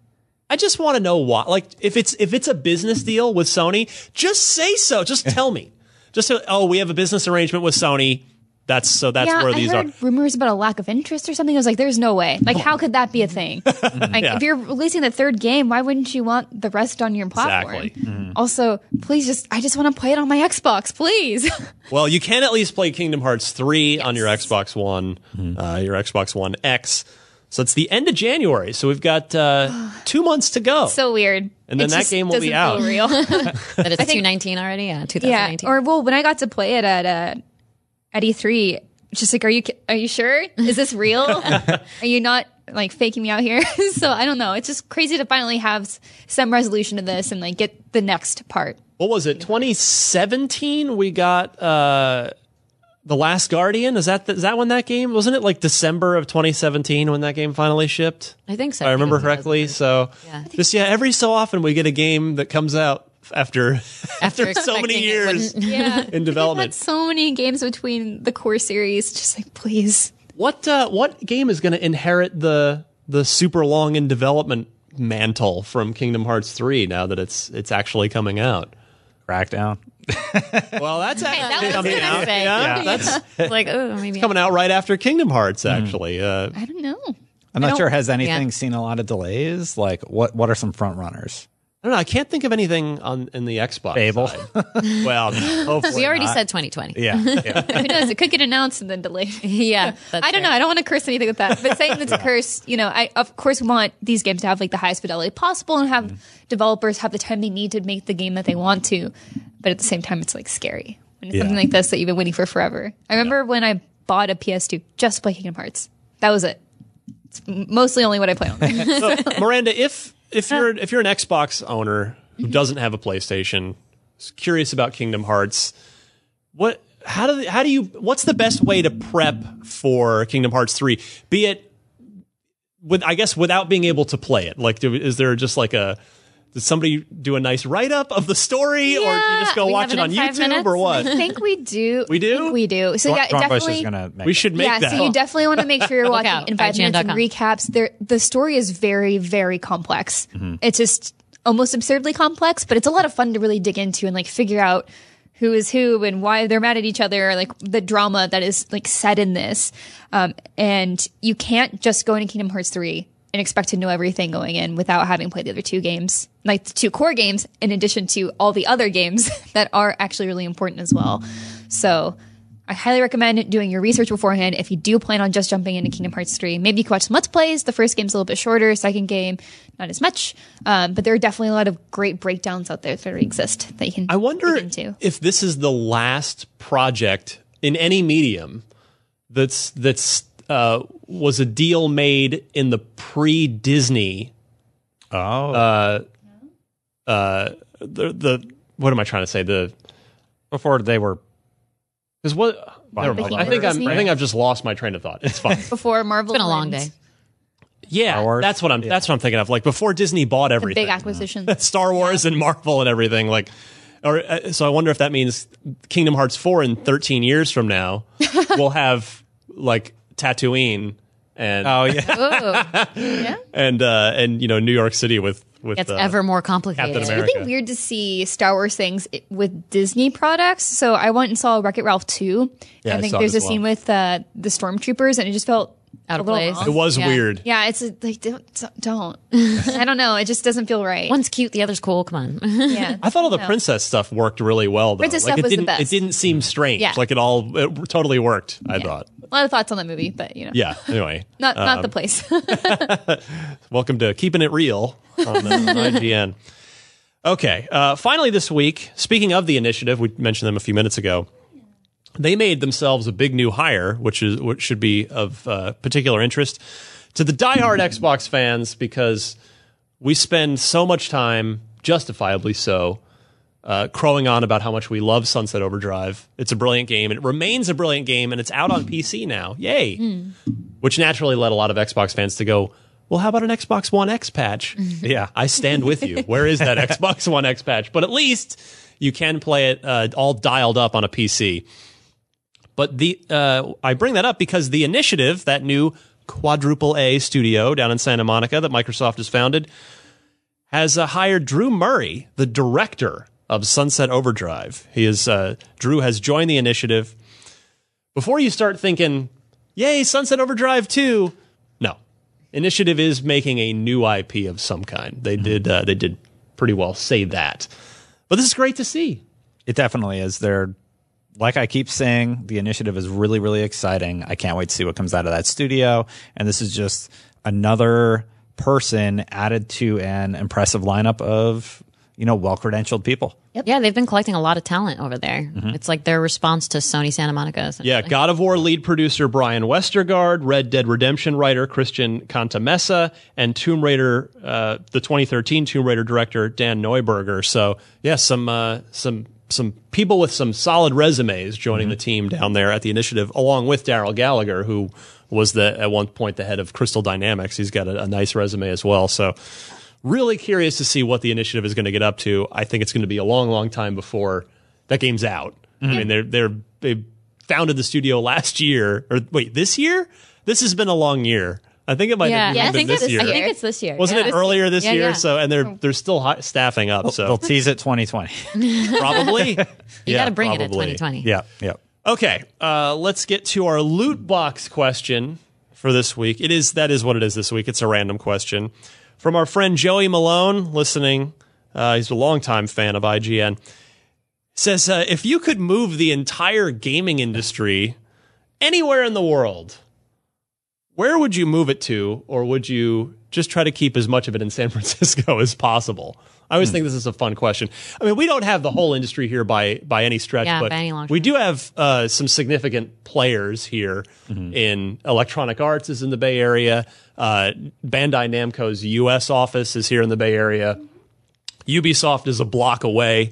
I just want to know why. Like, if it's if it's a business deal with Sony, just say so. Just tell me. Just say, oh, we have a business arrangement with Sony. That's so. That's yeah, where these I heard are. rumors about a lack of interest or something. I was like, "There's no way. Like, how could that be a thing? Like, Yeah. if you're releasing the third game, why wouldn't you want the rest on your platform? Exactly. Mm-hmm. Also, please just, I just want to play it on my Xbox, please. Well, you can at least play Kingdom Hearts three yes. on your Xbox One, Mm-hmm. uh, your Xbox One X. So it's the end of January. So we've got uh, two months to go. So weird. And then It that just game will be doesn't out. feel real. That it's two nineteen already. Yeah, two thousand yeah. nineteen. Or well, when I got to play it at uh, at E three, just like, are you are you sure? Is this real? Are you not like faking me out here? So I don't know. It's just crazy to finally have s- some resolution to this and like get the next part. What was it? twenty seventeen. We got uh, The Last Guardian. Is that the, is that when that game wasn't it like December of twenty seventeen when that game finally shipped? I think so. If I remember think it was correctly. So Yeah. just yeah, every so often we get a game that comes out after after, After so many expecting it years wouldn't- Yeah. in development. Had so many games between the core series. Just like, please. What uh, what game is going to inherit the the super long in development mantle from Kingdom Hearts three now that it's it's actually coming out? Crackdown. Well, that's that actually was coming gonna out. say. Yeah, Yeah. that's like, oh, maybe. coming out right after Kingdom Hearts. Actually, uh, I don't know. I'm I not don't- sure. Has anything Yeah. seen a lot of delays? Like, what what are some front runners? I don't know. I can't think of anything on in the Xbox. Fable. side. Well, hopefully We already not. said twenty twenty. Yeah, yeah. Who knows? It could get announced and then delayed. Yeah, that's I don't know. fair. I don't want to curse anything with that. But saying it's a curse, you know, I of course want these games to have like the highest fidelity possible and have developers have the time they need to make the game that they want to. But at the same time, it's like scary when it's Yeah. something like this that you've been waiting for forever. I remember when I bought a P S two just to play Kingdom Hearts. That was it. It's mostly only what I play on. So, Miranda, if if you're if you're an Xbox owner who doesn't have a PlayStation, is curious about Kingdom Hearts, what how do how do you what's the best way to prep for Kingdom Hearts three? Be it with I guess without being able to play it. Like, do, is there just like a does somebody do a nice write up of the story, or do you just go we watch have it it on in five YouTube, minutes. or what? I think we do. We do? I think we do. So yeah, Drunk Bush definitely. is gonna make We it. should make yeah, that. so you definitely want to make sure you're watching out, in five I G N minutes dot and com. recaps. There, the story is very, very complex. It's just almost absurdly complex, but it's a lot of fun to really dig into and like figure out who is who and why they're mad at each other, like the drama that is like set in this. Um, and you can't just go into Kingdom Hearts three and expect to know everything going in without having played the other two games, like the two core games, in addition to all the other games that are actually really important as well. So I highly recommend doing your research beforehand. If you do plan on just jumping into Kingdom Hearts three, maybe you can watch some Let's Plays. The first game's a little bit shorter, second game, not as much. Um, but there are definitely a lot of great breakdowns out there that already exist that you can I wonder dig into. if this is the last project in any medium that's that's uh, was a deal made in the pre-Disney. Oh, Uh, uh, the the what am I trying to say? The before they were. because what never mind. I think I'm I think I've just lost my train of thought. It's fine. Before Marvel. It's been a long went, day. Yeah, Star Wars? that's what I'm that's what I'm thinking of. Like before Disney bought The everything, big acquisition. Star Wars and Marvel and everything. Like, or uh, so I wonder if that means Kingdom Hearts four in thirteen years from now will have like Tatooine and Oh yeah. Ooh. and uh, and you know New York City with with It's uh, ever more complicated. Captain It's America. really weird to see Star Wars things i- with Disney products. So I went and saw Wreck-It Ralph two. Yeah, I I think saw it there's a as well. scene with uh, the stormtroopers, and it just felt Out a of little place. wrong. It was Yeah. weird. Yeah, it's a, like don't don't. I don't know. It just doesn't feel right. One's cute, the other's cool. Come on. Yeah, I thought all the No. princess stuff worked really well. Though. Princess like stuff it was the didn't best. it didn't seem strange. Yeah. Like it all it totally worked. I Yeah. thought. A lot of thoughts on that movie, but you know, Yeah. Anyway, not not um, the place. welcome to Keeping It Real on, uh, on I G N. Okay. Uh, finally, this week, speaking of the initiative, we mentioned them a few minutes ago. They made themselves a big new hire, which is which should be of uh, particular interest to the diehard Xbox fans because we spend so much time, justifiably so, uh, crowing on about how much we love Sunset Overdrive. It's a brilliant game, and it remains a brilliant game, and it's out on P C now. Yay! Which naturally led a lot of Xbox fans to go, well, how about an Xbox One X patch? Yeah. I stand with you. Where is that Xbox One X patch? But at least you can play it uh, all dialed up on a P C. But the uh, I bring that up because the initiative, that new quadruple A studio down in Santa Monica that Microsoft has founded, has uh, hired Drew Murray, the director of Sunset Overdrive. He is uh, Drew has joined the initiative. Before you start thinking, yay, Sunset Overdrive two, no. Initiative is making a new I P of some kind. They mm-hmm. did uh, they did pretty well say that. But this is great to see. It definitely is. They're, like I keep saying, the initiative is really, really exciting. I can't wait to see what comes out of that studio. And this is just another person added to an impressive lineup of, you know, well-credentialed people. Yep. Yeah, they've been collecting a lot of talent over there. Mm-hmm. It's like their response to Sony Santa Monica. Yeah, God of War lead producer Brian Westergaard, Red Dead Redemption writer Christian Cantamessa, and Tomb Raider, uh, the twenty thirteen Tomb Raider director Dan Neuberger. So, yeah, some uh, some some people with some solid resumes joining mm-hmm. the team down there at the initiative, along with Daryl Gallagher, who was the at one point the head of Crystal Dynamics. He's got a, a nice resume as well. So, really curious to see what the initiative is going to get up to. I think it's going to be a long, long time before that game's out. Mm-hmm. I mean, they're they're they founded the studio last year, or wait, this year? This has been a long year. I think it might yeah. have yeah, been I think this year. I think it's this year. Wasn't yeah. it earlier this yeah, year? Yeah. So, and they're they're still hot staffing up. So they'll tease it twenty twenty. Probably. You yeah, got to bring probably. it at twenty twenty. Yeah, yeah. Okay, uh, let's get to our loot box question for this week. It is that is what it is this week. It's a random question. From our friend Joey Malone, listening, uh, he's a longtime fan of I G N, says, uh, if you could move the entire gaming industry anywhere in the world, where would you move it to, or would you just try to keep as much of it in San Francisco as possible? I always hmm. think this is a fun question. I mean, we don't have the whole industry here by by any stretch, yeah, but by any long we do have uh, some significant players here mm-hmm. in Electronic Arts is in the Bay Area. Uh, Bandai Namco's U S office is here in the Bay Area. Ubisoft is a block away.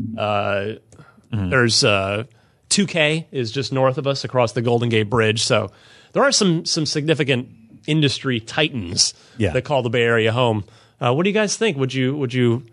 Uh, mm-hmm. There's uh, two K is just north of us across the Golden Gate Bridge. So there are some some significant industry titans yeah. that call the Bay Area home. Uh, what do you guys think? Would you would you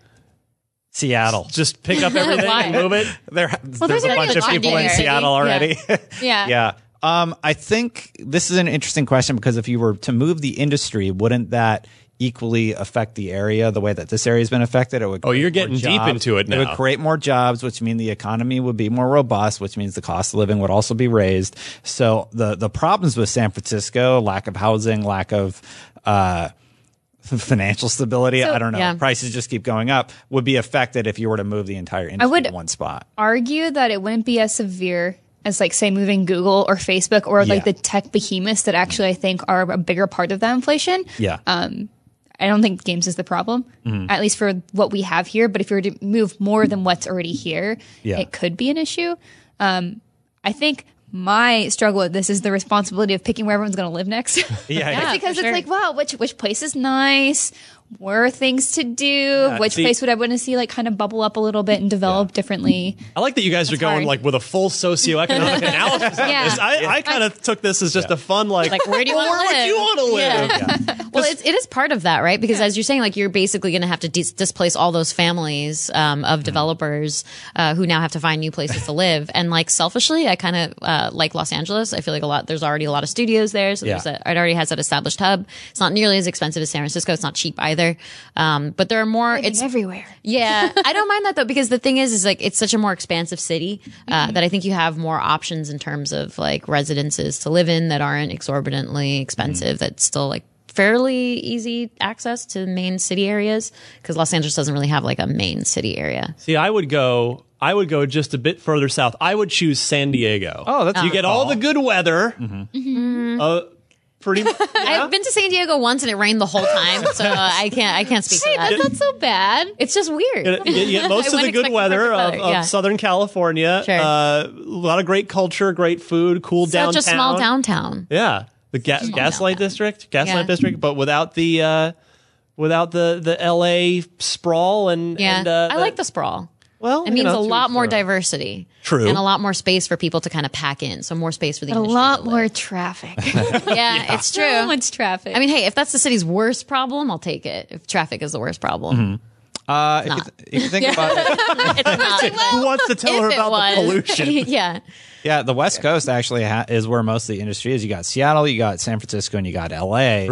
Seattle just pick up everything and move it? There, well, there's, there's a bunch of people in Seattle already. Yeah. yeah. yeah. Um, I think this is an interesting question because if you were to move the industry, wouldn't that equally affect the area the way that this area has been affected? It would. Oh, you're getting deep into it now. It would create more jobs, which mean the economy would be more robust, which means the cost of living would also be raised. So the the problems with San Francisco, lack of housing, lack of uh, financial stability, so, I don't know, yeah. prices just keep going up, would be affected if you were to move the entire industry I would to one spot. Argue that it wouldn't be as severe as, like, say, moving Google or Facebook or like yeah. the tech behemoths that actually I think are a bigger part of that inflation. Yeah. Um, I don't think games is the problem, mm-hmm. at least for what we have here. But if you were to move more than what's already here, yeah. it could be an issue. Um, I think my struggle with this is the responsibility of picking where everyone's going to live next. yeah, yeah. because it's sure. like, wow, which which place is nice? Where are things to do? Yeah, which see, place would I want to see like kind of bubble up a little bit and develop yeah. differently? I like that you guys That's are going hard. like with a full socioeconomic analysis on Yeah. this. I, I kind of took this as just Yeah. a fun like, Like, where do you well, want to where live? would you want to live? Yeah. Yeah. Well, it's, it is part of that, right? Because as you're saying, like you're basically going to have to dis- displace all those families um, of developers uh, who now have to find new places to live. And like selfishly, I kind of uh, like Los Angeles. I feel like a lot. There's already a lot of studios there, so Yeah. there's a, it already has that established hub. It's not nearly as expensive as San Francisco. It's not cheap either. Um, but there are more. It's everywhere. Yeah, I don't mind that though, because the thing is, is like it's such a more expansive city uh, mm-hmm. that I think you have more options in terms of like residences to live in that aren't exorbitantly expensive. Mm-hmm. That's still like fairly easy access to main city areas, because Los Angeles doesn't really have like a main city area. See, I would go. I would go just a bit further south. I would choose San Diego. Oh, that's you get all the good weather. Mm-hmm. Mm-hmm. Uh, pretty. Yeah. I've been to San Diego once and it rained the whole time, so uh, I can't. I can't speak Hey, to that. that's not so bad. It's just weird. You get, you get most I of the wouldn't good expect weather perfect of, weather, of yeah. Southern California. Sure. Uh, a lot of great culture, great food, cool Such downtown. a small downtown. Yeah, the ga- Gaslight downtown. District, Gaslight Yeah. District, but without the uh, without the the L A sprawl and Yeah, And, uh, I like the sprawl. Well, It you means know, a to- lot more to- diversity. True. And a lot more space for people to kind of pack in. So more space for the A industry lot to more live. traffic. Yeah, it's true. So much traffic. I mean, hey, if that's the city's worst problem, I'll take it. If traffic is the worst problem. Uh, if, you not. th- if you think about it, It's not. Who wants to tell her If it about was. the pollution? Yeah. yeah, the West Coast actually ha- is where most of the industry is. You got Seattle, you got San Francisco, and you got L A. True.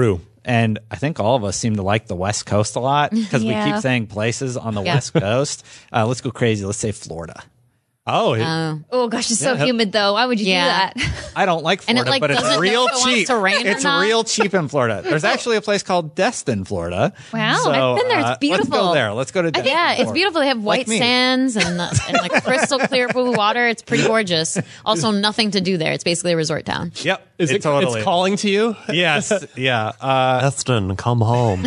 And I think all of us seem to like the West Coast a lot because Yeah. we keep saying places on the Yeah. West Coast. Uh, let's go crazy. Let's say Florida. Oh, it- Oh. Oh gosh, it's so Yeah. humid though. Why would you Yeah. do that? I don't like And it, Florida, like, but it's doesn't real know if it wants cheap. to rain or It's not. real cheap in Florida. There's actually a place called Destin, Florida. Wow, So, I've been there. It's uh, Let's beautiful. go there. Let's go to Destin. Yeah, it's Florida. beautiful. They have white Like me. sands and, uh, and like crystal clear blue water. It's pretty gorgeous. Also, nothing to do there. It's basically a resort town. Yep. is it, totally? it's calling to you? Yes. Yeah. Uh, Destin, come home.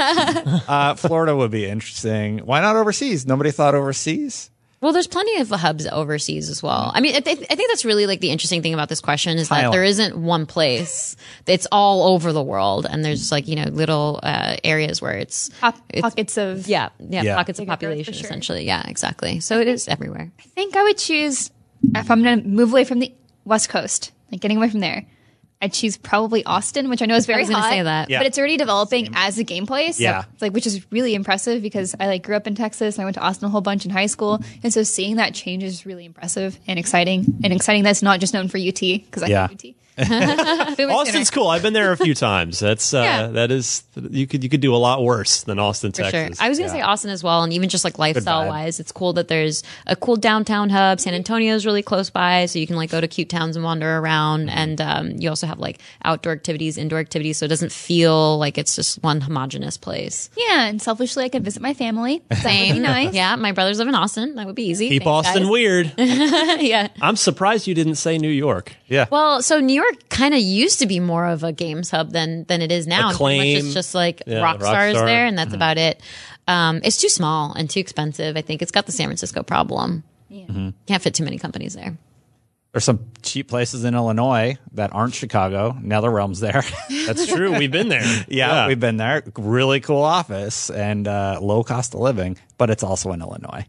uh, Florida would be interesting. Why not overseas? Nobody thought overseas. Well, there's plenty of hubs overseas as well. I mean, I, th- I think that's really like the interesting thing about this question is that Thailand. there isn't one place. It's all over the world, and there's like you know little uh, areas where it's, Pop- it's pockets of. yeah, yeah, Yeah. pockets of Like a growth, population for sure. essentially. Yeah, exactly. So it is everywhere. I think I would choose if I'm going to move away from the West Coast, like getting away from there. I'd choose probably Austin, which I know is very was gonna hot, say that. Yeah. but it's already developing as a gameplay. So Yeah. it's like, which is really impressive because I like grew up in Texas and I went to Austin a whole bunch in high school, and so seeing that change is really impressive and exciting, and exciting that's not just known for U T because I Yeah. have U T. Boomer Austin's sooner. cool. I've been there a few times. That's uh, Yeah. that is you could you could do a lot worse than Austin, For Texas. sure. I was going to say Austin as well. And even just like lifestyle vibe. wise, it's cool that there's a cool downtown hub. San Antonio is really close by. So you can like go to cute towns and wander around. And um, you also have like outdoor activities, indoor activities. So it doesn't feel like it's just one homogenous place. Yeah, and selfishly, I could visit my family. That would be Same. nice. Yeah. My brothers live in Austin. That would be easy. Keep Thanks, Austin guys. weird. yeah. I'm surprised you didn't say New York. Yeah. Well, so New York kind of used to be more of a games hub than than it is now. And pretty much Acclaim. it's just like Yeah, rock stars Rockstar. there, and that's about it. Um, it's too small and too expensive. I think it's got the San Francisco problem. Can't fit too many companies there. There's some cheap places in Illinois that aren't Chicago. NetherRealm's there. That's true. We've been there. yeah, we've been there. Really cool office and uh, low cost of living, but it's also in Illinois.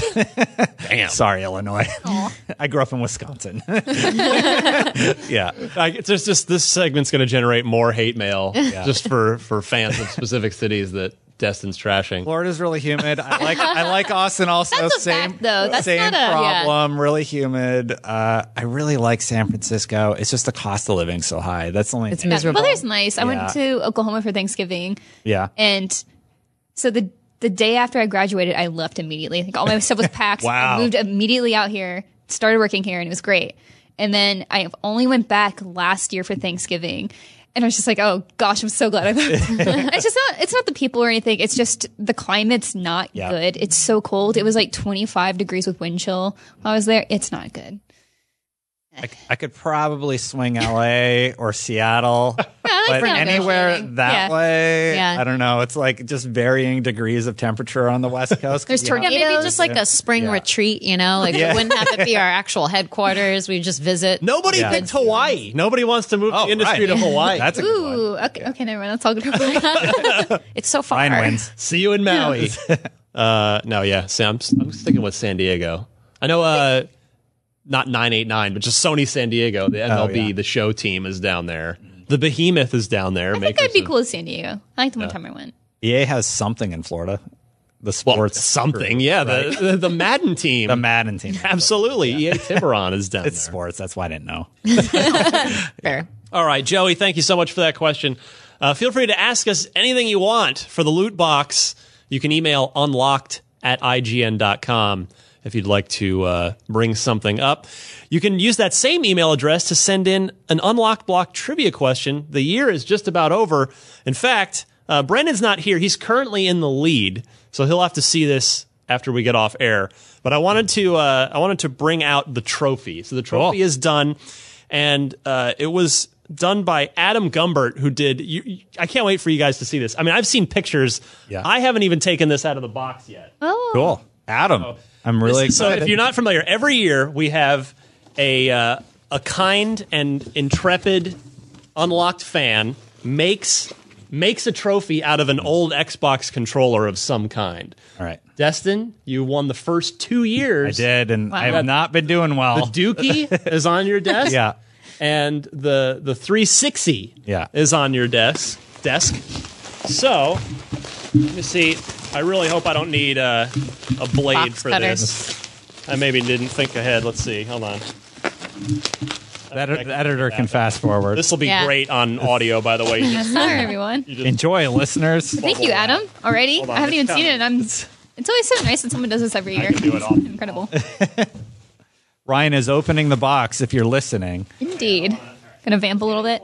Damn. Sorry, Illinois. I grew up in Wisconsin. yeah. I, it's just, just this segment's going to generate more hate mail just for, for fans of specific cities that Destin's trashing. Florida's really humid. I like I like Austin also. That's a same fact, though. That's same not a- yeah. problem. Really humid. Uh, I really like San Francisco. It's just the cost of living so high. That's the only It's thing. miserable. Well, there's nice. I Yeah. went to Oklahoma for Thanksgiving. Yeah. And so the the day after I graduated, I left immediately. Like all my stuff was packed. Wow. I moved immediately out here, started working here, and it was great. And then I only went back last year for Thanksgiving. And I was just like, oh gosh, I'm so glad I left. It's just not, it's not the people or anything. It's just the climate's not Yeah. good. It's so cold. It was like twenty-five degrees with wind chill while I was there. It's not good. I, I could probably swing L A or Seattle, like but that anywhere negotiating. that Yeah. way, Yeah. I don't know. It's like just varying degrees of temperature on the West Coast. There's Yeah. tornadoes. Yeah, maybe just like a spring Yeah. retreat, you know? Like Yeah. it wouldn't have to be our actual headquarters. We just visit. Nobody Yeah. picked Hawaii. Nobody wants to move Oh, the industry right. to Hawaii. That's a good one. Ooh, okay, okay, never mind. Let's talk about It's so far. Fine winds. See you in Maui. uh, no, yeah, Sam, I'm, I'm sticking with San Diego. I know, uh, not nine eight nine, but just Sony San Diego. The M L B, Oh, yeah. the show team is down there. The Behemoth is down there. I think that'd be cool with San Diego. I like the one time I went. E A has something in Florida. The Well, sports something, yeah. The, the the Madden team. The Madden team. Absolutely. E A Tiburon is down It's there. sports. That's why I didn't know. Fair. All right, Joey, thank you so much for that question. Uh, feel free to ask us anything you want for the loot box. You can email unlocked at I G N dot com if you'd like to uh, bring something up. You can use that same email address to send in an Unlocked Block trivia question. The year is just about over. In fact, uh, Brendan's not here. He's currently in the lead, so he'll have to see this after we get off air. But I wanted to uh, I wanted to bring out the trophy. So the trophy Cool. is done, and uh, it was done by Adam Gumbert, who did. You, you- I can't wait for you guys to see this. I mean, I've seen pictures. Yeah. I haven't even taken this out of the box yet. Oh, Cool. Adam. I'm really So excited. if you're not familiar, every year we have a uh, a kind and intrepid unlocked fan makes makes a trophy out of an old Xbox controller of some kind. All right. Destin, you won the first two I years. did, and I Wow. have not been doing well. The Dookie is on your desk. Yeah. And the the three sixty Yeah. is on your desk. Desk. So, let me see. I really hope I don't need uh, a blade Box for cutter. this. I maybe didn't think ahead. Let's see. Hold on. The editor, the editor can fast forward. This will be Yeah. great on audio, by the way. You just- Sorry, everyone. Enjoy, listeners. Thank you, Adam. Already, Hold on, I haven't it's even seen it, and I'm. It's always so nice when someone does this every year. can do it all. Incredible. Ryan is opening the box if you're listening. Indeed. Gonna vamp a little bit.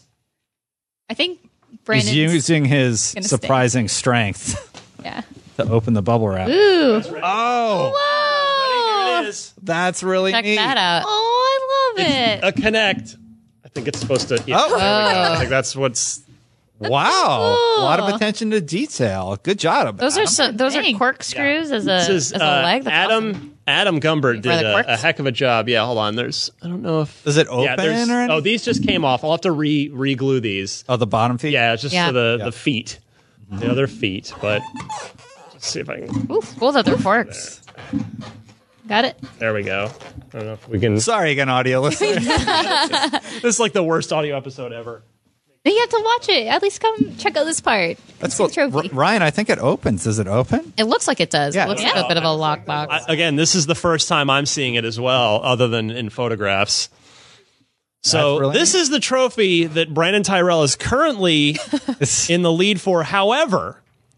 I think Brandon's. He's using his gonna surprising strength Yeah. to open the bubble wrap. Ooh. Oh, Whoa. Here it is. that's really Check neat. that out. Oh, I love it. A Connect. I think it's supposed to. Yeah, Oh. there we go. I think that's what's. Wow, a lot of cool. attention to detail. Good job. Those are Adam. so, those are Dang. corkscrews as a This is as a uh, leg. That's Adam awesome. Adam Gumbert For did the a, corks? a heck of a job. Yeah, hold on. There's I don't know if Does it open yeah, there's- or anything? oh these just came off. I'll have to re re glue these. Oh, the bottom feet. Yeah, it's just Yeah. for the Yeah. the feet, the other feet. But let's see if I can. Ooh, cool that they're corks. Got it. There we go. I don't know if we can. Sorry again, audio listeners. This is like the worst audio episode ever. You have to watch it. At least come check out this part. That's See the cool. trophy. R- Ryan, I think it opens. Does it open? It looks like it does. Yeah. It looks Yeah. like a bit of a lockbox. I, again, this is the first time I'm seeing it as well, other than in photographs. So That's really this neat. is the trophy that Brandon Tyrell is currently in the lead for. However,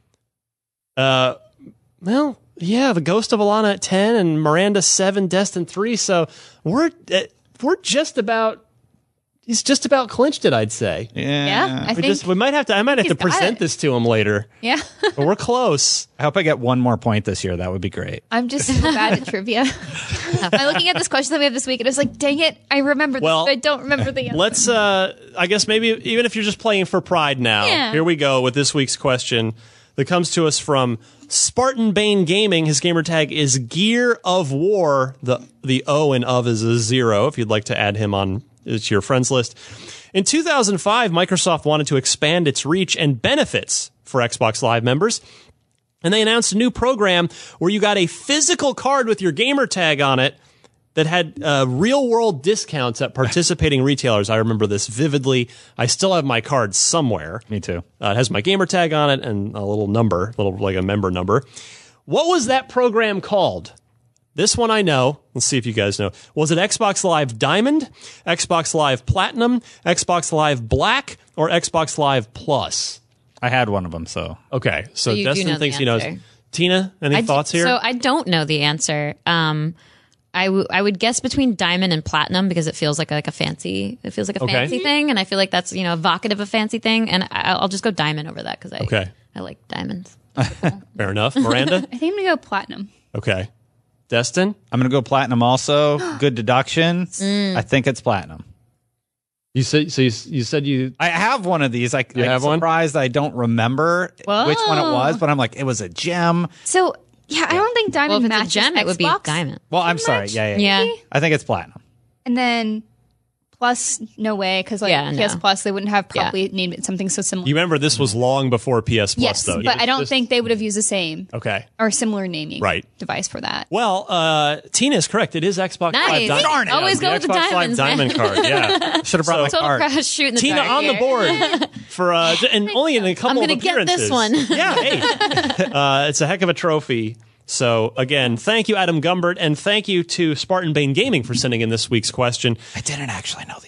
uh, well, yeah, the Ghost of Alana at ten and Miranda seven, Destin three. So we're uh, we're just about. He's just about clinched it, I'd say. Yeah. Yeah, I We think. just we might have to. I might have He's to got present it. this to him later, Yeah. but we're close. I hope I get one more point this year. That would be great. I'm just so bad at trivia. I'm looking at this question that we have this week, and it's like, dang it, I remember this, Well, but I don't remember the answer. Let's, uh, I guess maybe even if you're just playing for pride now, Yeah. here we go with this week's question that comes to us from Spartan Bane Gaming. His gamer tag is Gear of War. The, the O in of is a zero if you'd like to add him on to your friends list. In two thousand five, Microsoft wanted to expand its reach and benefits for Xbox Live members. And they announced a new program where you got a physical card with your gamer tag on it that had uh, real-world discounts at participating retailers. I remember this vividly. I still have my card somewhere. Me too. Uh, it has my gamer tag on it and a little number, little like a member number. What was that program called? This one I know. Let's see if you guys know. Was it Xbox Live Diamond, Xbox Live Platinum, Xbox Live Black, or Xbox Live Plus? I had one of them, so Okay, so, you do Dustin know the thinks he knows. answer. Tina, any I d- thoughts here? So I don't know the answer. Um, I, w- I would guess between diamond and platinum because it feels like a, like a fancy. It feels like a Okay. fancy thing, and I feel like that's you know evocative of fancy thing. And I, I'll just go diamond over that because I Okay. I like diamonds. Fair enough. Miranda? I think I'm going to go platinum. Okay. Destin? I'm going to go platinum also. Good deduction. Mm. I think it's platinum. You said so. You, you said you. I have one of these. I, You I'm have one? surprised I don't remember which one it was, but I'm like, it was a gem. So, yeah, I don't think diamond Well, if it's a matches gem, it would be Xbox. diamond. Well, I'm sorry. match? Yeah, yeah, Yeah. I think it's platinum. And then plus, no way, because like Yeah, P S no. Plus, they wouldn't have Yeah. probably named it something so similar. You remember this was long before P S Plus, yes, though. but You I don't just- think they would have used the same Okay. or similar naming Right. device for that. Well, uh, Tina is correct. It is Xbox Nice. Live Diamond. Darn it. Always go with the Xbox diamonds, Live man. Diamond card. Yeah. Should have brought my Total card. crash shoot in the Tina dark on the here. board for uh, and only in a couple I'm of gonna get appearances. this one. Yeah, hey, uh, it's a heck of a trophy. So again, thank you, Adam Gumbert, and thank you to Spartan Bane Gaming for sending in this week's question. I didn't actually know the answer.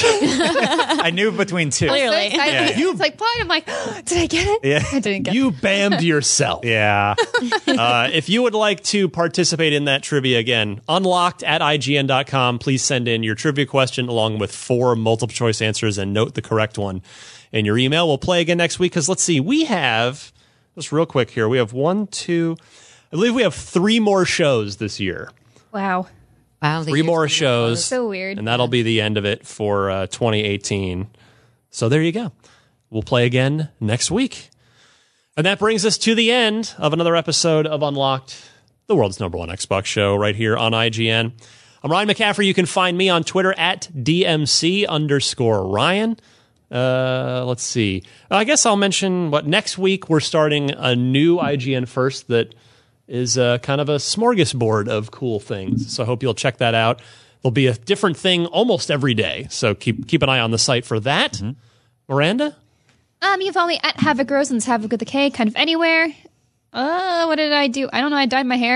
I knew between two. Clearly. So excited. Yeah. It's like platinum. I'm like, did I get it? Yeah. I didn't get it. You bammed yourself. Yeah. Uh, if you would like to participate in that trivia again, unlocked at I G N dot com, please send in your trivia question along with four multiple choice answers and note the correct one in your email. We'll play again next week because let's see, we have, just real quick here, we have one, two, I believe we have three more shows this year. Wow. Wow, the Three year's more gonna shows. close. So weird. And that'll be the end of it for uh, twenty eighteen. So there you go. We'll play again next week. And that brings us to the end of another episode of Unlocked, the world's number one Xbox show right here on I G N. I'm Ryan McCaffrey. You can find me on Twitter at D M C underscore Ryan. Uh, let's see. I guess I'll mention what next week we're starting a new I G N First that is uh, kind of a smorgasbord of cool things. So I hope you'll check that out. There'll be a different thing almost every day. So keep keep an eye on the site for that. Mm-hmm. Miranda? Um, you can follow me at Havoc Rose and it's Havoc with a K, kind of anywhere. Uh, what did I do? I don't know. I dyed my hair.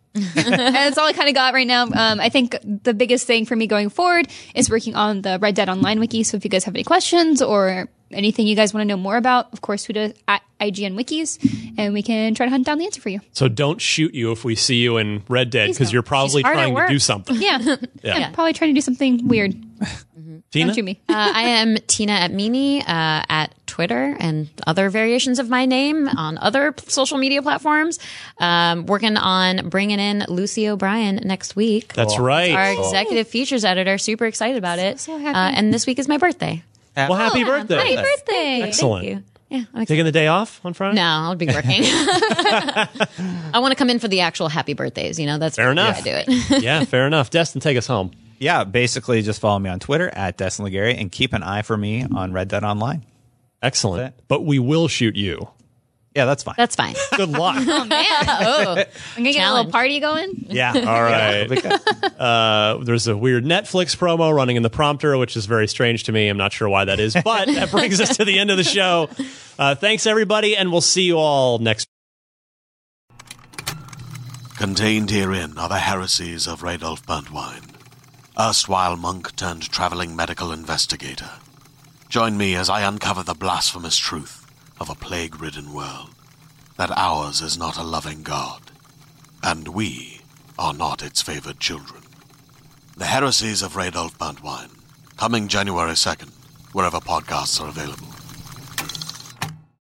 and that's all I kind of got right now. Um, I think the biggest thing for me going forward is working on the Red Dead Online wiki. So if you guys have any questions or anything you guys want to know more about, of course, tweet us at I G N Wikis, and we can try to hunt down the answer for you. So don't shoot you if we see you in Red Dead, because you're probably hard at trying to work. do something. Yeah. Yeah. I'm probably trying to do something weird. Tina? Don't shoot me. Uh, I am Tina at Mimi uh, at Twitter and other variations of my name on other p- social media platforms. Um, working on bringing in Lucy O'Brien next week. That's right. Our executive features editor. Super excited about it. So happy. Uh, and this week is my birthday. Well, happy birthday. Happy birthday. Excellent. Thank you. Yeah, I'm Taking the day off on Friday? No, I'll be working. I want to come in for the actual happy birthdays. You know, that's Fair how enough. I do it. Yeah, fair enough. Destin, take us home. Yeah, basically just follow me on Twitter at Destin Legary and keep an eye for me on Red Dead Online. Excellent. That's it. But we will shoot you. Yeah, that's fine. That's fine. Good luck. Oh, man. Oh, I'm going to get a Challenge. little party going. yeah. All right. Because- Uh, there's a weird Netflix promo running in the prompter, which is very strange to me. I'm not sure why that is, but that brings us to the end of the show. Uh, thanks, everybody, and we'll see you all next week. Contained herein are the heresies of Radolf Burntwine, erstwhile monk turned traveling medical investigator. Join me as I uncover the blasphemous truth of a plague-ridden world, that ours is not a loving God, and we are not its favored children. The Heresies of Radolf Burntwine, coming January second, wherever podcasts are available.